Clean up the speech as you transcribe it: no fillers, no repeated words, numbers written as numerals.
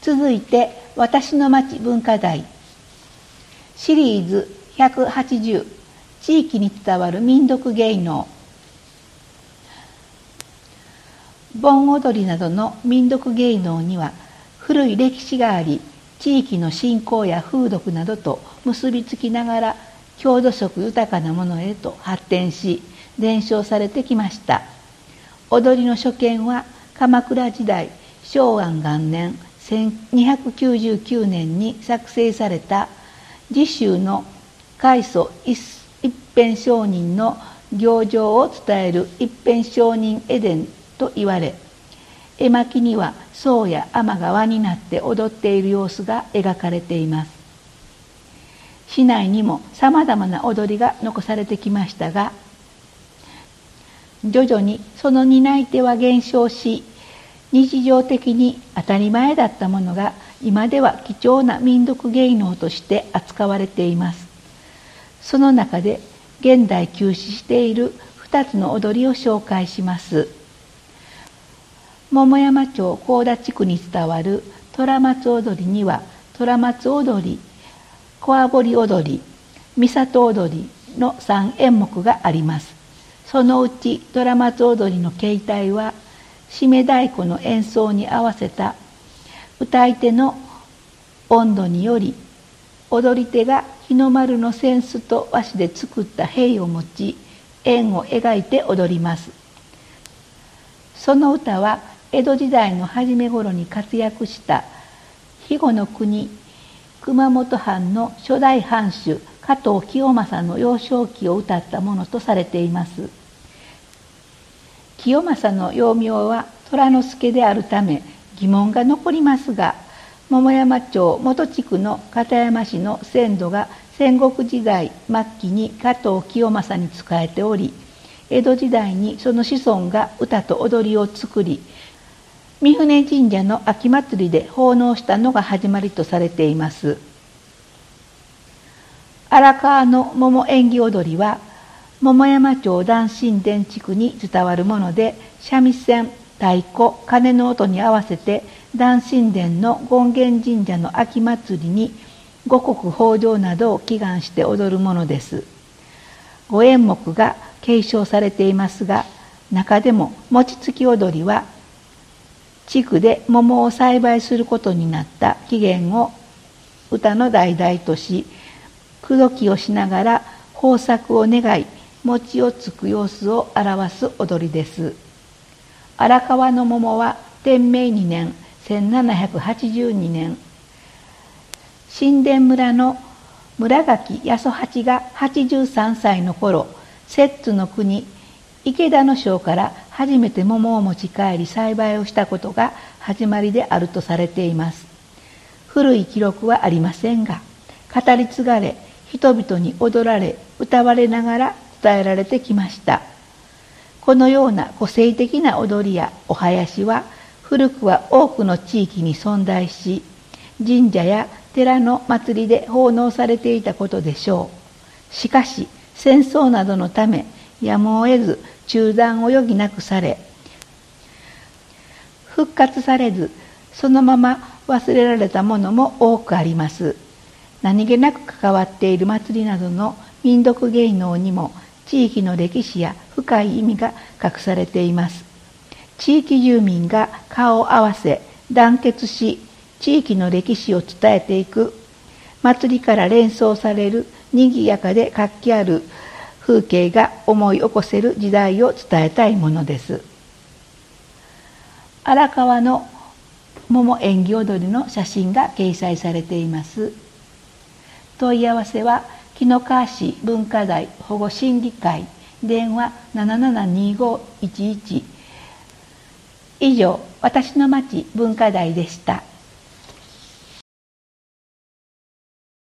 続いて私の町文化財シリーズ180地域に伝わる民俗芸能。盆踊りなどの民俗芸能には古い歴史があり、地域の信仰や風俗などと結びつきながら郷土色豊かなものへと発展し伝承されてきました。踊りの初見は鎌倉時代昭安元年1299年に作成された次州の開祖一辺上人の行状を伝える一辺上人絵伝と言われ、絵巻には僧や尼が輪になって踊っている様子が描かれています。市内にもさまざまな踊りが残されてきましたが、徐々にその担い手は減少し、日常的に当たり前だったものが今では貴重な民俗芸能として扱われています。その中で現代休止している2つの踊りを紹介します。桃山町高田地区に伝わる虎松踊りには虎松踊り、小あぼり踊り、三郷踊りの3演目があります。そのうち虎松踊りの形態は締め太鼓の演奏に合わせた歌い手の音頭により、踊り手が日の丸の扇子と和紙で作った幣を持ち円を描いて踊ります。その歌は江戸時代の初め頃に活躍した肥後の国熊本藩の初代藩主加藤清正の幼少期を歌ったものとされています。清正の幼名は虎之助であるため疑問が残りますが、桃山町元地区の片山市の先祖が戦国時代末期に加藤清正に仕えており、江戸時代にその子孫が歌と踊りを作り、三船神社の秋祭りで奉納したのが始まりとされています。荒川の桃縁起踊りは桃山町談神殿地区に伝わるもので、三味線、太鼓、鐘の音に合わせて談神殿の権現神社の秋祭りに五穀豊穣などを祈願して踊るものです。5演目が継承されていますが、中でも餅つき踊りは地区で桃を栽培することになった起源を歌の題材とし、口説きをしながら豊作を願い餅をつく様子を表す踊りです。荒川の桃は天明2年1782年、新田村の村垣八十八が83歳の頃、摂津の国池田の庄から初めて桃を持ち帰り栽培をしたことが始まりであるとされています。古い記録はありませんが、語り継がれ人々に踊られ歌われながら伝えられてきました。このような個性的な踊りやお囃子は古くは多くの地域に存在し、神社や寺の祭りで奉納されていたことでしょう。しかし戦争などのためやむを得ず中断を余儀なくされ、復活されずそのまま忘れられたものも多くあります。何気なく関わっている祭りなどの民俗芸能にも地域の歴史や深い意味が隠されています。地域住民が顔を合わせ団結し、地域の歴史を伝えていく、祭りから連想される賑やかで活気ある風景が思い起こせる時代を伝えたいものです。荒川の桃縁起踊りの写真が掲載されています。問い合わせは紀の川市文化財保護審議会、電話772511。以上、私の町文化財でした。